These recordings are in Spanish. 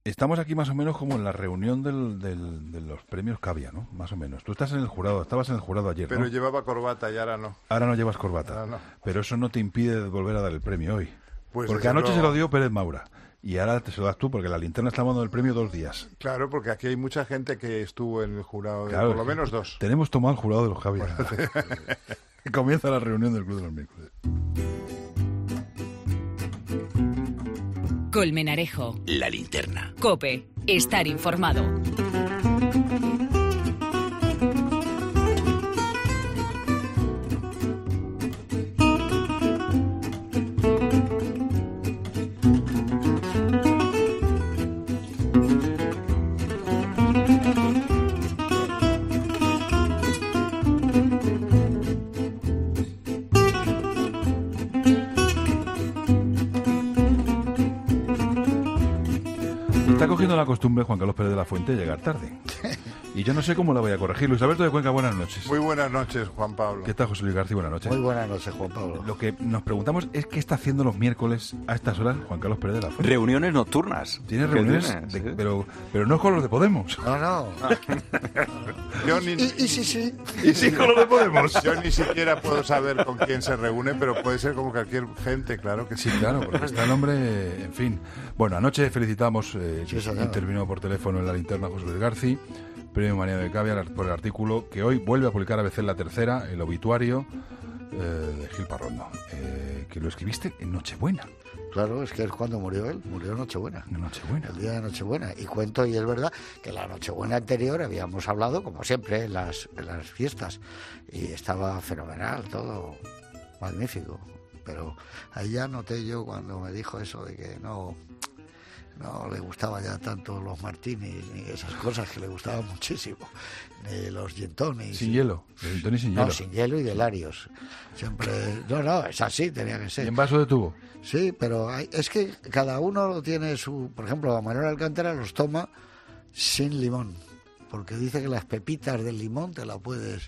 Estamos aquí más o menos como en la reunión de los premios Cavia, ¿no? Más o menos. Tú estás en el jurado, estabas en el jurado ayer, ¿no? Pero llevaba corbata y ahora no. Ahora no llevas corbata. Ahora no. Pero eso no te impide volver a dar el premio hoy. Pues porque desde anoche luego. se lo dio Pérez Maura. Y ahora te se lo das tú, porque la linterna está dando el premio 2 días. Claro, porque aquí hay mucha gente que estuvo en el jurado, Claro, por lo menos 2. Tenemos tomado el jurado de los Cavia. Comienza la reunión del Club de los Miércoles. Colmenarejo. La linterna. COPE. Estar informado. Está cogiendo la costumbre Juan Carlos Pérez de la Fuente de llegar tarde. Y yo no sé cómo la voy a corregir. Luis Alberto de Cuenca, buenas noches. Muy buenas noches, Juan Pablo. ¿Qué tal, José Luis García? Buenas noches. Muy buenas noches, Juan Pablo. Lo que nos preguntamos es qué está haciendo los miércoles a estas horas Juan Carlos Pérez de la Fuente. Reuniones nocturnas. Tiene ¿Qué reuniones, tiene? Sí. pero no con los de Podemos. No. Yo ni, Y sí. Y sí con los de Podemos. yo ni siquiera puedo saber con quién se reúne, pero puede ser como cualquier gente, claro que sí. Sí, claro, porque está el hombre, en fin. Bueno, anoche felicitamos, Sí, señor. intervino por teléfono en la linterna José Luis García, premio Manía de Cavia por el artículo que hoy vuelve a publicar ABC La Tercera, el obituario de Gil Parrondo, que lo escribiste en Nochebuena. Claro, es que es cuando murió él, murió en Nochebuena. En Nochebuena. El día de Nochebuena. Y cuento, y es verdad, que la Nochebuena anterior habíamos hablado, como siempre, en las fiestas. Y estaba fenomenal, todo magnífico. Pero ahí ya noté yo cuando me dijo eso de que no le gustaba ya tanto los martinis ni esas cosas que le gustaban muchísimo, ni los gin tonics. Sin hielo, de gin tonic sin hielo. No, sin hielo y de Larios. Siempre. No, es así, tenía que Y ser. en vaso de tubo. Sí, pero es que cada uno tiene su... Por ejemplo, Manuel Alcántara los toma sin limón, porque dice que las pepitas del limón te la puedes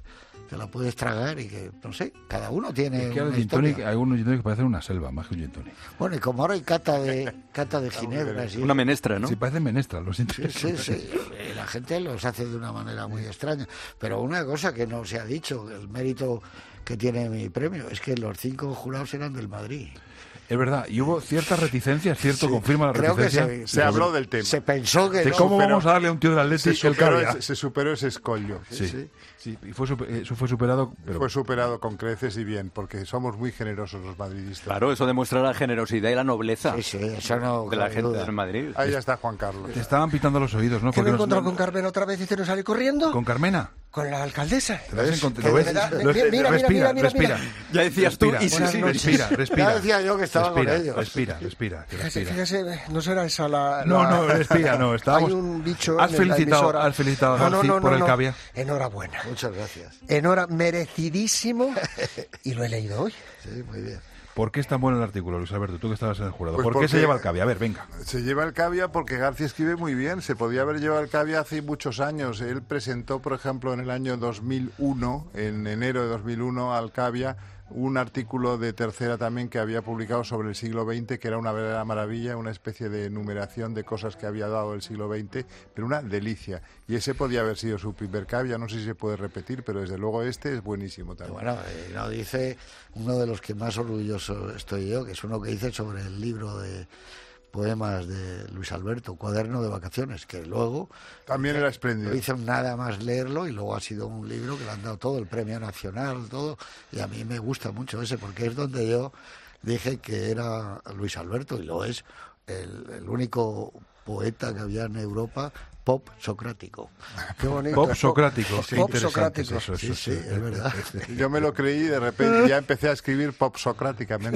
tragar y que, no sé, cada uno tiene Es que una el gin tonic, historia. hay unos gin tonic que parecen una selva, más que un gin tonic. Bueno, y como ahora hay cata de ginebras y Una menestra, ¿no? Sí, parecen menestras los gin tonic. Sí. La gente los hace de una manera muy extraña. Pero una cosa que no se ha dicho, el mérito que tiene mi premio, es que los 5 jurados eran del Madrid. Es verdad, y hubo ciertas reticencias, ¿cierto? Sí, Confirma la creo que reticencia. Se habló del tema. Se pensó que De no, cómo pero- vamos a darle a un tío del Atleti Se el Cavia. superó ese escollo. Sí. Y eso fue superado, pero Fue superado con creces y bien, porque somos muy generosos los madridistas. Claro, eso demuestra la generosidad y la nobleza Sí, eso no de la cabe gente duda. de Madrid. Ahí ya está Juan Carlos. te estaban pitando los oídos, ¿no? ¿Que me he Porque encontrado con Carmen otra vez y hicieron salir corriendo? ¿Con Carmena? Con la alcaldesa. ¿Te lo has encontrado? Que ¿Lo de ves? verdad- Lo- mira, respira, mira. respira. Ya decías tú, Respira, y sí, sí, respira. Ya decía yo que estaba con Respira, ellos. Respira. Fíjese, no será esa la... No, respira, no, estábamos... Hay un bicho ¿Has en la felicitado emisora. a García por el Cavia? Enhorabuena. Muchas gracias. Merecidísimo. Y lo he leído hoy. Sí, muy bien. ¿Por qué es tan bueno el artículo, Luis Alberto? Tú que estabas en el jurado. Pues ¿Por qué se porque- lleva el Cavia? A ver, venga. Se lleva el Cavia porque García escribe muy bien. Se podía haber llevado el Cavia hace muchos años. Él presentó, por ejemplo, en el año 2001, en enero de 2001, al Cavia, un artículo de Tercera también que había publicado sobre el siglo XX, que era una verdadera maravilla, una especie de enumeración de cosas que había dado el siglo XX, pero una delicia. Y ese podía haber sido su primer Cavia. No sé si se puede repetir, pero desde luego este es buenísimo también. Bueno, lo dice uno de los que más orgulloso estoy yo, que es uno que dice sobre el libro de poemas de Luis Alberto, Cuaderno de Vacaciones, que luego También era no espléndido. hizo nada más leerlo y luego ha sido un libro que le han dado todo, el premio nacional, todo, y a mí me gusta mucho ese, porque es donde yo dije que era Luis Alberto, y lo es, el único poeta que había en Europa pop socrático. Qué bonito. Pop socrático. Qué Pop interesante socrático. eso, Sí, es verdad. Yo me lo creí y de repente ya empecé a escribir pop socráticamente.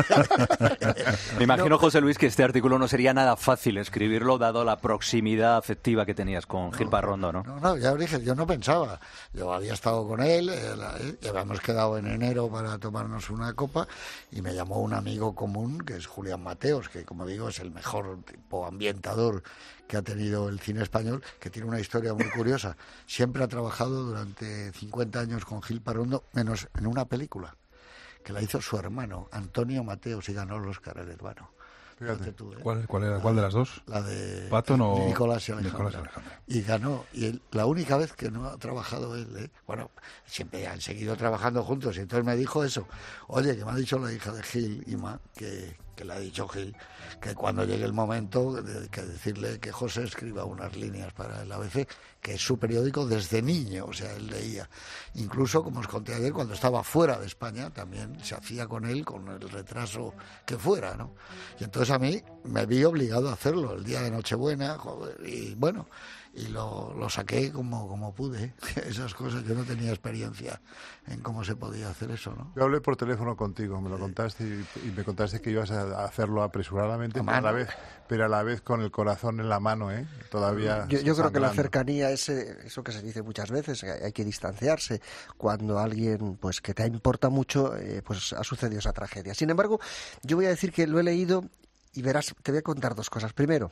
Me imagino, José Luis, que este artículo no sería nada fácil escribirlo, dado la proximidad afectiva que tenías con Gil Parrondo, ¿no? No, ya os dije, yo no pensaba. Yo había estado con él, y habíamos quedado en enero para tomarnos una copa, y me llamó un amigo común, que es Julián Mateos, que como digo es el mejor tipo ambientador que ha tenido el cine español, que tiene una historia muy curiosa. Siempre ha trabajado durante 50 años con Gil Parrondo, menos en una película, que la hizo su hermano, Antonio Mateos, y ganó el Oscar, el hermano. Fíjate. Tú, ¿eh? ¿Cuál de las dos? La de Patton o Nicolás y Nicolás y Alejandra. Alejandra. Y ganó. Y la única vez que no ha trabajado él, ¿eh? Bueno, siempre han seguido trabajando juntos. Y entonces me dijo eso. Oye, que me ha dicho la hija de Gil, Ima, que le ha dicho Gil, que cuando llegue el momento que decirle que José escriba unas líneas para el ABC, que es su periódico desde niño, o sea, él leía. Incluso, como os conté ayer, cuando estaba fuera de España, también se hacía con él, con el retraso que fuera, ¿no? Y entonces a mí me vi obligado a hacerlo el día de Nochebuena, joder, y bueno, y lo saqué como pude. Esas cosas, yo no tenía experiencia en cómo se podía hacer eso, ¿no? Yo hablé por teléfono contigo, me lo contaste y me contaste que ibas a hacerlo apresuradamente, pero a la vez con el corazón en la mano, ¿eh? Todavía Yo creo que la sangrando. cercanía es eso que se dice muchas veces, que hay que distanciarse cuando alguien pues que te importa mucho pues ha sucedido esa tragedia. Sin embargo, yo voy a decir que lo he leído y verás, te voy a contar dos cosas. Primero,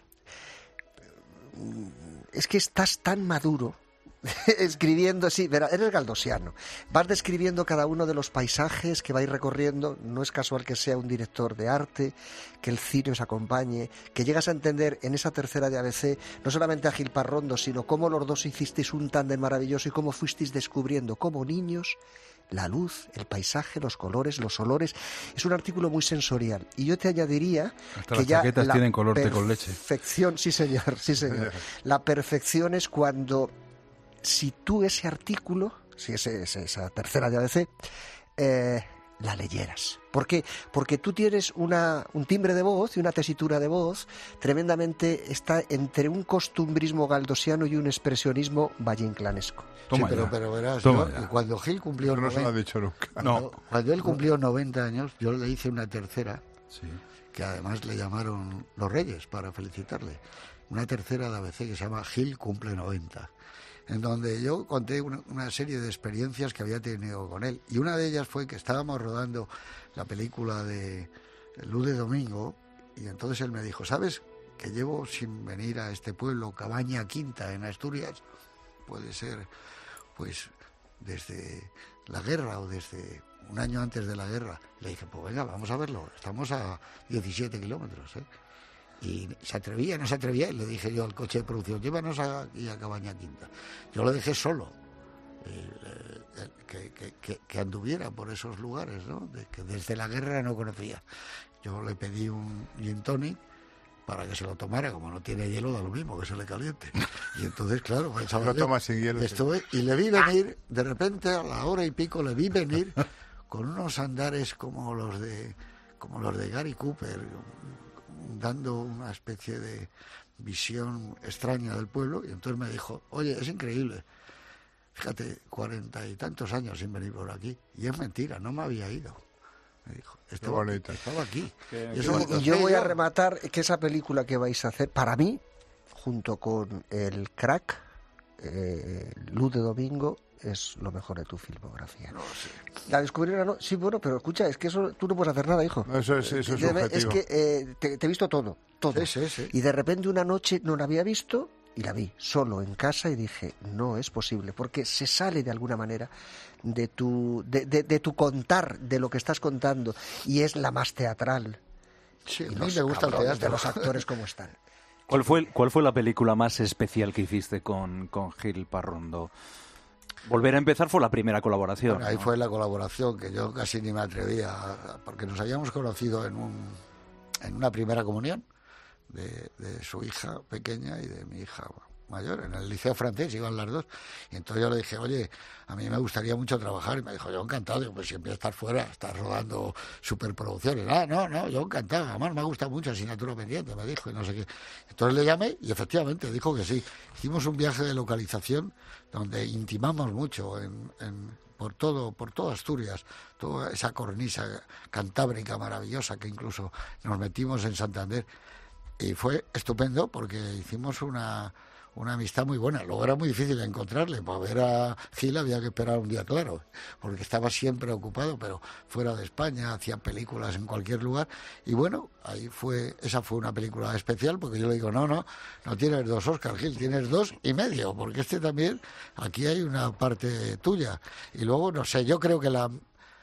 es que estás tan maduro escribiendo, sí, verás, eres galdosiano. Vas describiendo cada uno de los paisajes que vais recorriendo. No es casual que sea un director de arte, que el cine os acompañe, que llegas a entender en esa tercera de ABC no solamente a Gil Parrondo, sino cómo los dos hicisteis un tándem maravilloso y cómo fuisteis descubriendo como niños la luz, el paisaje, los colores, los olores. Es un artículo muy sensorial. Y yo te añadiría Hasta que las ya chaquetas la tienen color té con leche. perfección, sí señor. La perfección es cuando, si tú ese artículo, si esa tercera de ABC, la leyeras. ¿Por qué? Porque tú tienes un timbre de voz y una tesitura de voz tremendamente, está entre un costumbrismo galdosiano y un expresionismo valleinclanesco. Toma sí, ya. pero verás, Toma yo, ya. cuando Gil cumplió No se lo ha dicho nunca. cuando él cumplió 90 años, yo le hice una tercera, Sí. que además le llamaron los Reyes para felicitarle. Una tercera de ABC que se llama Gil cumple 90, en donde yo conté una serie de experiencias que había tenido con él. Y una de ellas fue que estábamos rodando la película de Luz de Domingo, y entonces él me dijo, ¿sabes que llevo sin venir a este pueblo, Cabaña Quinta, en Asturias? Puede ser, pues, desde la guerra o desde un año antes de la guerra. Le dije, pues venga, vamos a verlo. Estamos a 17 kilómetros, ¿eh? Y se atrevía, no se atrevía, y le dije yo al coche de producción, llévanos aquí a Cabaña Quinta. Yo lo dejé solo, que anduviera por esos lugares, ¿no? Que desde la guerra no conocía. Yo le pedí un gin tonic para que se lo tomara, como no tiene hielo, da lo mismo, que se le caliente. Y entonces, claro, pensaba Lo yo, tomas sin hielo. y le vi venir, de repente, a la hora y pico, le vi venir con unos andares como los de Gary Cooper, dando una especie de visión extraña del pueblo, y entonces me dijo, oye, es increíble, fíjate, 40 y tantos años sin venir por aquí, y es mentira, no me había ido. Me dijo, estaba aquí. Y yo voy a rematar que esa película que vais a hacer, para mí, junto con El Crack, Luz de Domingo, es lo mejor de tu filmografía. No sé. La descubrieron, ¿no? Sí, bueno, pero escucha, es que eso tú no puedes hacer nada, hijo. No, eso es subjetivo. Es que te he visto todo. Sí. Y de repente una noche no la había visto y la vi solo en casa y dije, no es posible, porque se sale de alguna manera de tu contar, de lo que estás contando, y es la más teatral. Sí, a Y mí los me gusta el cabrones teatro. de los actores como están. ¿Cuál fue la película más especial que hiciste con Gil Parrondo? Volver a empezar fue la primera colaboración. Bueno, ahí ¿no? fue la colaboración, que yo casi ni me atrevía, porque nos habíamos conocido en una primera comunión de su hija pequeña y de mi hija mayor, en el liceo francés, iban las dos, y entonces yo le dije, oye, a mí me gustaría mucho trabajar, y me dijo, yo encantado. Digo, pues siempre estás fuera, estás rodando superproducciones. No, yo encantado, además me gusta mucho Asignatura Pendiente, me dijo, y no sé qué. Entonces le llamé y efectivamente dijo que sí. Hicimos un viaje de localización donde intimamos mucho por toda Asturias, toda esa cornisa cantábrica maravillosa, que incluso nos metimos en Santander, y fue estupendo porque hicimos una amistad muy buena. Luego era muy difícil encontrarle. Para ver a Gil había que esperar un día claro, porque estaba siempre ocupado, pero fuera de España, hacía películas en cualquier lugar. Y bueno, esa fue una película especial, porque yo le digo, no tienes 2 Oscar, Gil, tienes 2,5, porque también, aquí hay una parte tuya. Y luego, no sé, yo creo que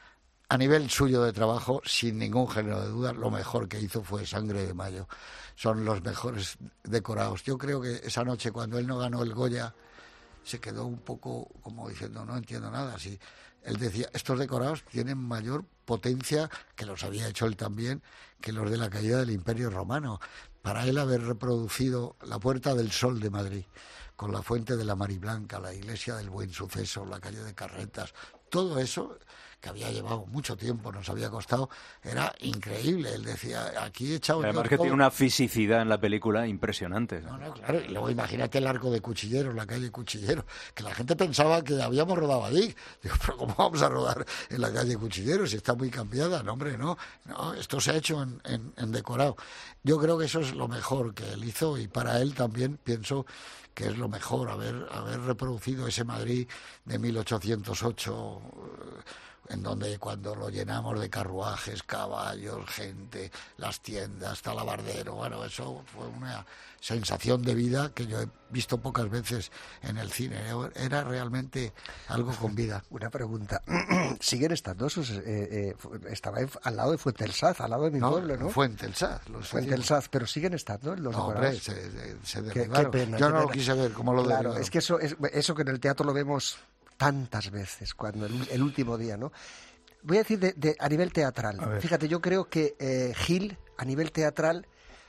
a nivel suyo de trabajo, sin ningún género de duda, lo mejor que hizo fue Sangre de Mayo. Son los mejores decorados. Yo creo que esa noche, cuando él no ganó el Goya, se quedó un poco como diciendo, no entiendo nada. Sí, él decía, estos decorados tienen mayor potencia, que los había hecho él también, que los de la caída del Imperio Romano. Para él haber reproducido la Puerta del Sol de Madrid, con la Fuente de la Mariblanca, la Iglesia del Buen Suceso, la calle de Carretas, todo eso, que había llevado mucho tiempo, nos había costado, era increíble. Él decía, aquí he echado... Además que tiene una fisicidad en la película impresionante. No, claro, y luego imagínate el arco de Cuchilleros, la calle Cuchilleros, que la gente pensaba que habíamos rodado allí. Digo, pero ¿cómo vamos a rodar en la calle Cuchilleros si está muy cambiada? No, hombre, no, esto se ha hecho en decorado. Yo creo que eso es lo mejor que él hizo, y para él también pienso que es lo mejor, haber reproducido ese Madrid de 1808, en donde cuando lo llenamos de carruajes, caballos, gente, las tiendas, talabardero, bueno, eso fue una sensación de vida que yo he visto pocas veces en el cine. Era realmente algo con vida. Una pregunta. ¿Siguen estando esos? Estaba al lado de Fuentesaz, al lado de mi pueblo, ¿no? Fuentesaz. Fuentesaz, pero siguen estando los decorados. Hombre, se derribaron. Qué pena, yo qué no lo pena. quise ver, como lo Claro, derribaron. es que eso que en el teatro lo vemos tantas veces, cuando el último día, ¿no? Voy a decir a nivel teatral. Fíjate, yo creo que Gil, a nivel teatral,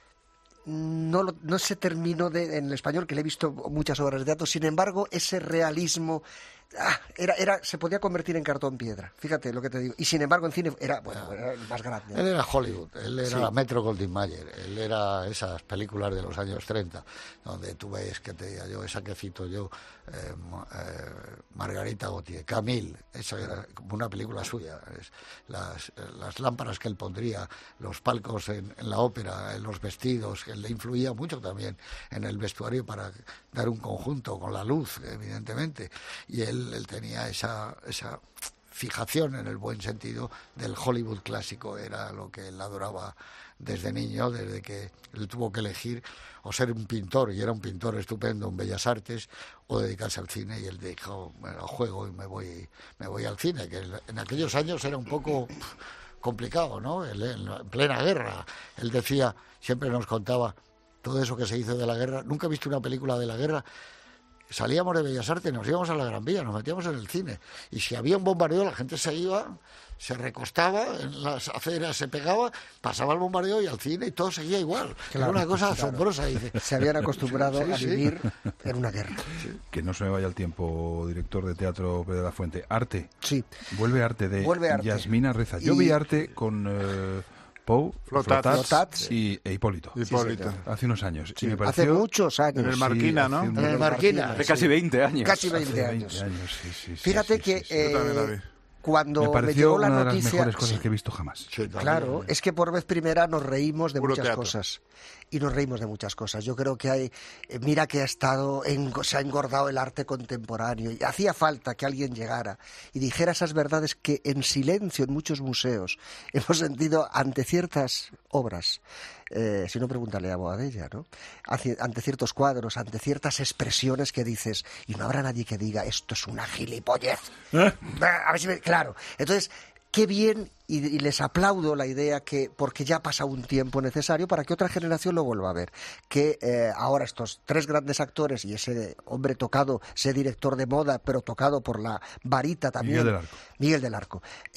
no se terminó en el español, que le he visto muchas obras de teatro. Sin embargo, ese realismo se podía convertir en cartón piedra. Fíjate lo que te digo. Y sin embargo, en cine era el más grande. Él era Hollywood, él era Metro Goldwyn Mayer, él era esas películas de los años 30, donde tú ves, que te diga yo, esa que cito yo, Margarita Gautier, Camille, eso era como una película suya. Las lámparas que él pondría, los palcos en la ópera, en los vestidos, que le influía mucho también en el vestuario para dar un conjunto con la luz, evidentemente. Y él tenía esa fijación, en el buen sentido, del Hollywood clásico. Era lo que él adoraba desde niño, desde que él tuvo que elegir o ser un pintor, y era un pintor estupendo en Bellas Artes, o dedicarse al cine, y él dijo, bueno, juego y me voy al cine, que en aquellos años era un poco complicado, ¿no? En plena guerra. Él decía, siempre nos contaba todo eso que se hizo de la guerra. Nunca he visto una película de la guerra. Salíamos de Bellas Artes, nos íbamos a la Gran Vía, nos metíamos en el cine, y si había un bombardeo, la gente se iba, se recostaba en las aceras, se pegaba, pasaba el bombardeo y al cine, y todo seguía igual. Era una cosa asombrosa, dice. Se habían acostumbrado a vivir en una guerra. Sí. Que no se me vaya el tiempo, director de teatro Pedro de la Fuente. Arte. Sí. Vuelve Arte de Yasmina Reza. Yo vi Arte con Pou, Flotats e Hipólito. Hace unos años. Sí, y me pareció, hace muchos años. En el Marquina, ¿no? En el Marquina. Hace casi 20 años. Casi 20 años. Sí, Fíjate que Yo también la vi. Cuando me pareció llegó la una de noticia, las mejores cosas que he visto jamás. Sí, claro, es que por vez primera nos reímos de Puro muchas teatro. cosas. Y nos reímos de muchas cosas. Yo creo que mira que se ha engordado el arte contemporáneo. Y hacía falta que alguien llegara y dijera esas verdades que en silencio en muchos museos hemos sentido ante ciertas obras. Si no, pregúntale a Boadella, ¿no? Ante ciertos cuadros, ante ciertas expresiones que dices, y no habrá nadie que diga, esto es una gilipollez. A ver si claro. Entonces, qué bien, y les aplaudo la idea porque ya ha pasado un tiempo necesario para que otra generación lo vuelva a ver. Que ahora estos tres grandes actores y ese hombre tocado, ese director de moda, pero tocado por la varita también. Miguel del Arco.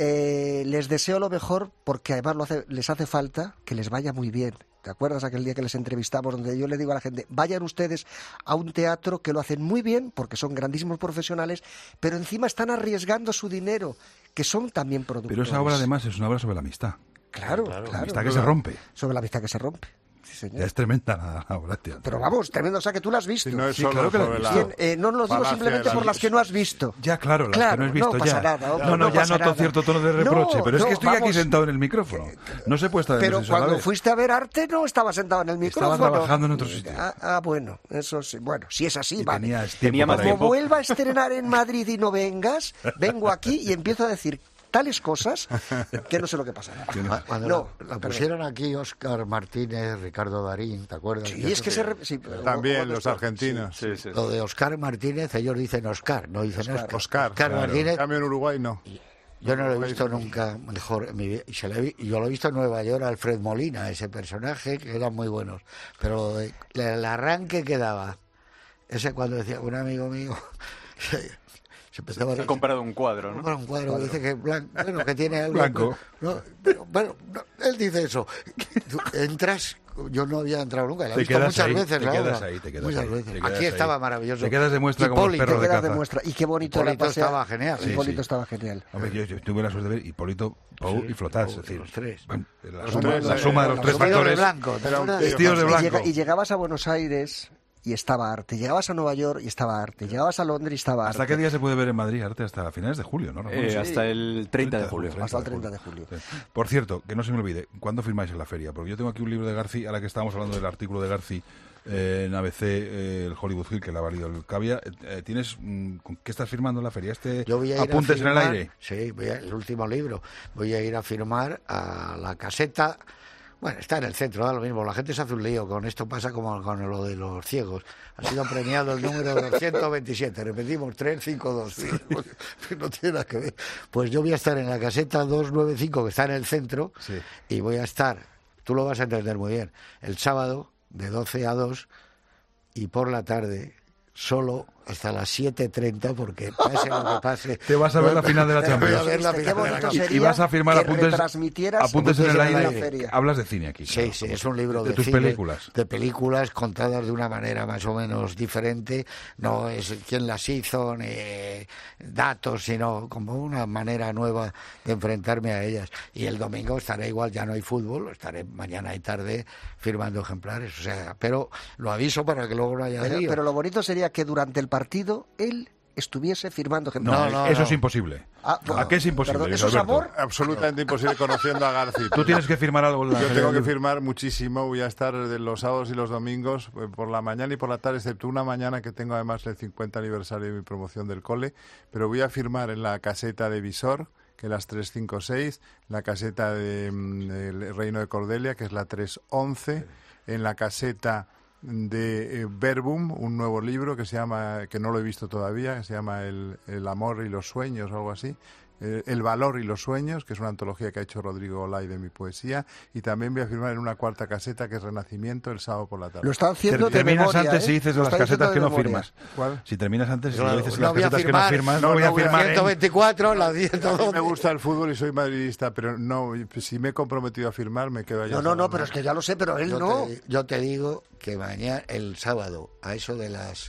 Les deseo lo mejor, porque además les hace falta que les vaya muy bien. ¿Te acuerdas aquel día que les entrevistamos, donde yo le digo a la gente, vayan ustedes a un teatro que lo hacen muy bien, porque son grandísimos profesionales, pero encima están arriesgando su dinero, que son también productores. Pero esa obra además es una obra sobre la amistad. Claro. La amistad que se rompe. Sobre la amistad que se rompe. Sí, señor. Ya es tremenda la obra de teatro. Pero vamos, tremendo, o sea que tú la has visto. Si no es Sí, solo claro que la he sobre visto. No lo digo simplemente por las que no has visto. Ya, claro, las que no has visto no ya. pasa nada, hombre, ya pasa noto nada. cierto tono de reproche, pero es que estoy aquí vamos. sentado en el micrófono. No se puede estar en Pero el sitio a la cuando vez. fuiste a ver arte no estaba sentado en el micrófono. Estaba trabajando en otro sitio. Bueno, eso sí. Bueno, si es así, Y vale. Tenía más para Como tiempo. vuelva a estrenar en Madrid y no vengas, vengo aquí y empiezo a decir tales cosas que no sé lo que pasará. Cuando la pusieron aquí Óscar Martínez, Ricardo Darín, ¿te acuerdas? Sí, es que También los argentinos. Sí. Lo de Óscar Martínez, ellos dicen Óscar, no dicen Óscar. Oscar. Óscar Martínez. En cambio en Uruguay no. Yo no lo he visto nunca mejor en mi vida. Yo lo he visto en Nueva York, Alfred Molina, ese personaje, que eran muy buenos. Pero el arranque que daba, ese cuando decía un amigo mío... Se ha comprado un cuadro, ¿no? Un cuadro, dice que bueno, que tiene algo... Blanco. No, pero, bueno, no, él dice eso. Tú entras... Yo no había entrado nunca, la he visto muchas veces. Te quedas ahí. Aquí estaba maravilloso. Te quedas de muestra como los perros de caza. Y qué bonito era Hipólito estaba genial. Hipólito estaba genial. Hombre, yo tuve la suerte de ver Hipólito, Pau y Flotats. Es decir, los tres. Bueno, la suma de los tres factores. Vestidos de blanco. Y llegabas a Buenos Aires y estaba arte. Llegabas a Nueva York y estaba arte. Llegabas a Londres y estaba arte. ¿Hasta qué día se puede ver en Madrid arte? Hasta finales de julio, ¿no? Hasta el 30 de julio. Hasta el 30 de julio. Sí. Por cierto, que no se me olvide, ¿cuándo firmáis en la feria? Porque yo tengo aquí un libro de Garci, a la que estábamos hablando del artículo de Garci en ABC, el Hollywood Hill, que le ha valido el Cavia. ¿Tienes, ¿con qué estás firmando en la feria? Yo voy a ir ¿Apuntes a firmar, en el aire? Sí, el último libro. Voy a ir a firmar a la caseta. Bueno, está en el centro, da lo mismo. La gente se hace un lío con esto, pasa como con lo de los ciegos. Ha sido premiado el número 227. Repetimos, 352. No tiene nada que ver. Pues yo voy a estar en la caseta 295, que está en el centro, y voy a estar, tú lo vas a entender muy bien, el sábado de 12 a 2 y por la tarde solo hasta las 7:30, porque pase lo que pase. Te vas a ver la final de la Champions. Voy a ver la final de la Champions. Y vas a firmar apuntes en el aire. feria. Hablas de cine aquí. Sí, sí, es un libro de tus cine, películas. de películas contadas de una manera más o menos diferente. No es quién las hizo, ni datos, sino como una manera nueva de enfrentarme a ellas. Y el domingo estaré igual, ya no hay fútbol, estaré mañana y tarde firmando ejemplares. O sea, pero lo aviso para que luego no haya lío. Pero lo bonito sería que durante el partido él estuviese firmando ejemplares. No, eso es imposible. ¿A qué es imposible? Perdón, ¿eso es amor? Absolutamente imposible, conociendo a Garci. Tú tienes que firmar algo. Yo tengo que firmar muchísimo. Voy a estar los sábados y los domingos por la mañana y por la tarde, excepto una mañana que tengo además el 50 aniversario de mi promoción del cole. Pero voy a firmar en la caseta de Visor, que es las 356, la caseta del Reino de Cordelia, que es la 311, en la caseta de Verbum, un nuevo libro que se llama, que no lo he visto todavía, que se llama El amor y los sueños o algo así. El valor y los sueños, que es una antología que ha hecho Rodrigo Olay de mi poesía, y también voy a firmar en una cuarta caseta que es Renacimiento el sábado por la tarde. Lo está haciendo de terminas memoria, antes y dices de las casetas que no firmas. ¿Cuál? Si terminas antes y Claro, dices no las voy a casetas firmar, que no firmas, no voy a voy a firmar. 124, la A mí 112. me gusta el fútbol y soy madridista, pero no, si me he comprometido a firmar, me quedo allá. No, pero es que ya lo sé, pero él no. Yo te digo que mañana, el sábado, a eso de las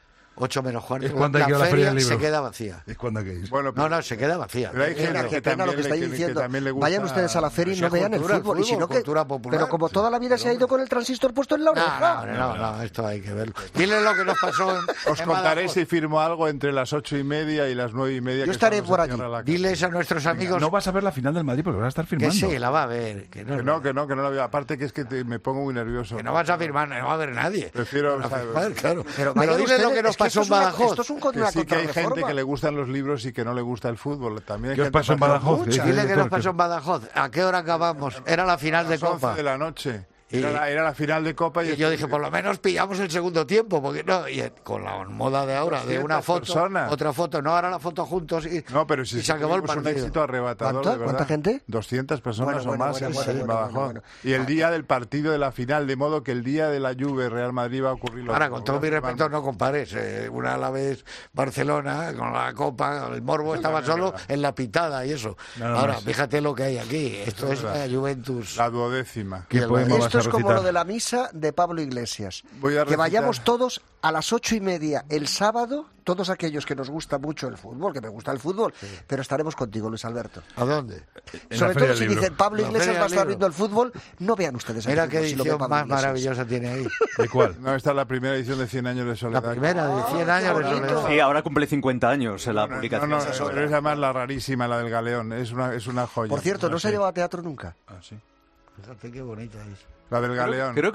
8 menos cuarto, Es cuando hay la que ir a la feria feria del libro. se queda vacía. Es cuando hay que ir. Bueno, No, se queda vacía. pero hay gente Qué pena lo que estáis diciendo. también le gusta. Vayan ustedes a la feria y Eso no es vean el cultura, fútbol. Y si no, cultura popular. pero como toda la vida se ha ido con el transistor puesto en la oreja. No, esto hay que verlo. Dile lo que nos pasó Os en contaré Badajoz. si firmo algo entre las 8:30 y las 9:30. Yo que estaré es cuando por se allí. cierra la casa. Diles a nuestros amigos No vas a ver la final del Madrid porque vas a estar que firmando. sí, la va a ver. Que no Que no la veo. Aparte que es que me pongo muy nervioso. que no vas a firmar, no va a haber nadie. Prefiero A saber. firmar, claro. Pero Pero vayan dile lo ustedes, que nos es que pasó en esto es una- Badajoz. Esto es Que una sí que hay gente contrarreforma. que le gustan los libros y que no le gusta el fútbol. También hay ¿Qué os gente pasó en que Badajoz? mucha. Dile que nos pasó en Badajoz. ¿A qué hora acabamos? Era la final a de las 11 Copa. de la noche. Y- Era la final de Copa Y yo dije, por lo menos pillamos el segundo tiempo, porque no, y con la moda de ahora, de 200 una foto, personas. otra foto, no, ahora la foto juntos y, No, pero si y se acabó el tuvimos un partido. éxito arrebatador, ¿Cuánta? de verdad. ¿Cuánta gente? 200 personas Bueno, o más bueno, en Badajoz. bueno. Y el día del partido de la final, de modo que el día de la Juve Real Madrid va a ocurrir lo Ahora, mismo. con todo mi respeto, no compares. Una a la vez Barcelona con la Copa, el morbo estaba solo en la pitada y eso. Nada Ahora, más. fíjate lo que hay aquí. Esto es la Juventus. La 12ª. ¿Qué poema vas Esto a es como recitar? lo de la misa de Pablo Iglesias. Voy a Que recitar- vayamos todos a las 8:30 el sábado, todos aquellos que nos gusta mucho el fútbol, que me gusta el fútbol, pero estaremos contigo, Luis Alberto. ¿A dónde? En Sobre la Feria todo del si Libro. dicen Pablo La Iglesias Feria va a del estar Libro. viendo el fútbol, no vean ustedes el Mira fútbol, qué si lo ve edición Pablo más Iglesias. maravillosa tiene ahí. ¿De cuál? No, esta es la primera edición de 100 años de La soledad. primera de 100 años de bonito. soledad. Sí, ahora cumple 50 años en la publicación. No, pero es además la rarísima, la del Galeón. Es una joya. Por cierto, no se ha llevado a teatro nunca. Ah, sí. Fíjate qué bonita es. La del Galeón. Creo que sí.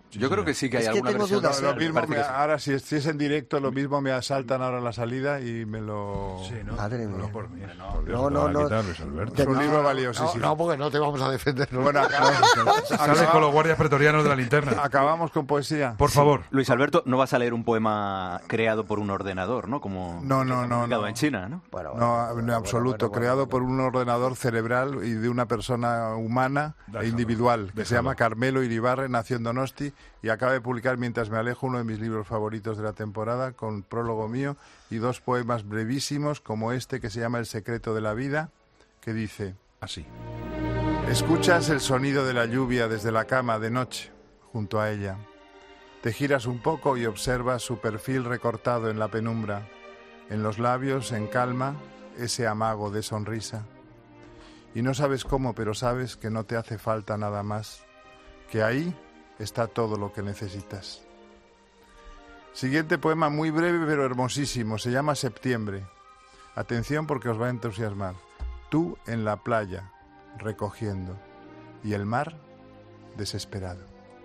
Yo creo que sí que hay Es que alguna tengo versión. dudas. Lo mismo Parece que sí. ahora, si es en directo, lo mismo me asaltan ahora en la salida y me lo... Sí, ¿no? Madre mía. No, por mí. No, Te van a no. quitar, Luis Alberto. Es un libro valiosísimo. No, porque no te vamos a defender. Bueno, Sales con los guardias pretorianos de la linterna. acabamos con poesía. Por favor. Luis Alberto, no vas a leer un poema creado por un ordenador, ¿no? Como No, publicado en China, ¿no? Bueno, No, en absoluto. Creado por un ordenador cerebral y de una persona humana e individual que se llama Carmelo Iribarren, nació en Donosti y acaba de publicar Mientras me alejo, uno de mis libros favoritos de la temporada, con prólogo mío y 2 poemas brevísimos como este que se llama El secreto de la vida, que dice: Así. escuchas el sonido de la lluvia desde la cama de noche junto a ella. Te giras un poco y observas su perfil recortado en la penumbra, en los labios, en calma, ese amago de sonrisa. Y no sabes cómo, pero sabes que no te hace falta nada más, que ahí está todo lo que necesitas. Siguiente poema muy breve pero hermosísimo, se llama Septiembre. Atención porque os va a entusiasmar. Tú en la playa, recogiendo, y el mar desesperado.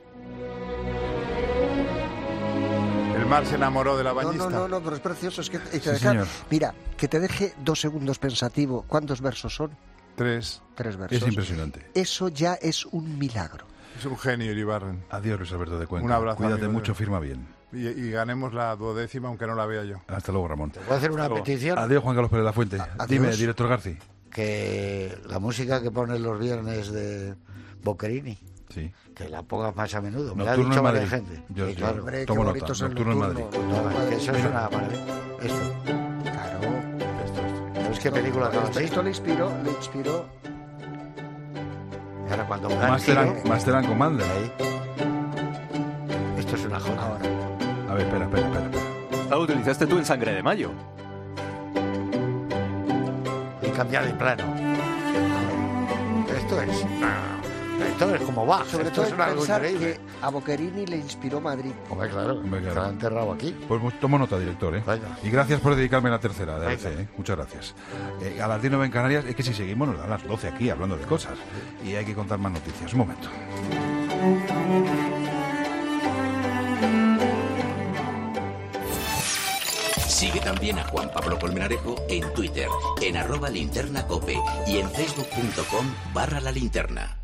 El mar se enamoró de la bañista. No, pero es precioso. Es que y te Sí, deja- señor. Mira, que te deje 2 segundos pensativo. ¿Cuántos versos son? 3. 3 versos. Es impresionante. Eso ya es un milagro. Es un genio, Iribarren. Adiós, Luis Alberto de Cuenca. Un abrazo, Cuídate amigo. mucho, firma bien. Y ganemos la 12ª, aunque no la vea yo. Hasta luego, Ramón. ¿Puedo hacer una petición? Adiós, Juan Carlos Pérez de la Fuente. Adiós. Dime, director Garci. Que la música que pones los viernes de Boccherini, Sí. que la pongas más a menudo. Me lo ha Nocturno dicho en varias Madrid. gente. Yo Sí, claro. Hombre, qué tomo bonito nota. es el Nocturno en Madrid. nocturno. No, que eso es una maravilla. Esto. Claro. ¿Sabes qué película acaba así? Esto le inspiró. Y ahora cuando me dan Master tiro, Master and Commander. ahí. Esto es una joda. Ahora. A ver, espera. Esta lo utilizaste tú en Sangre de Mayo. Y cambiar de plano. Esto es como Bach. Sobre Esto todo es algo pensar increíble. que a Boccherini le inspiró Madrid. Hombre, claro. Hombre, claro. Está enterrado aquí. Pues tomo nota, director. Venga. Y gracias por dedicarme a la tercera de ABC. Venga. Muchas gracias. A las 10:09 en Canarias, es que si seguimos nos dan las 12 aquí hablando de cosas. Y hay que contar más noticias. Un momento. Sigue también a Juan Pablo Colmenarejo en Twitter, en @linternacope y en facebook.com/lalinterna.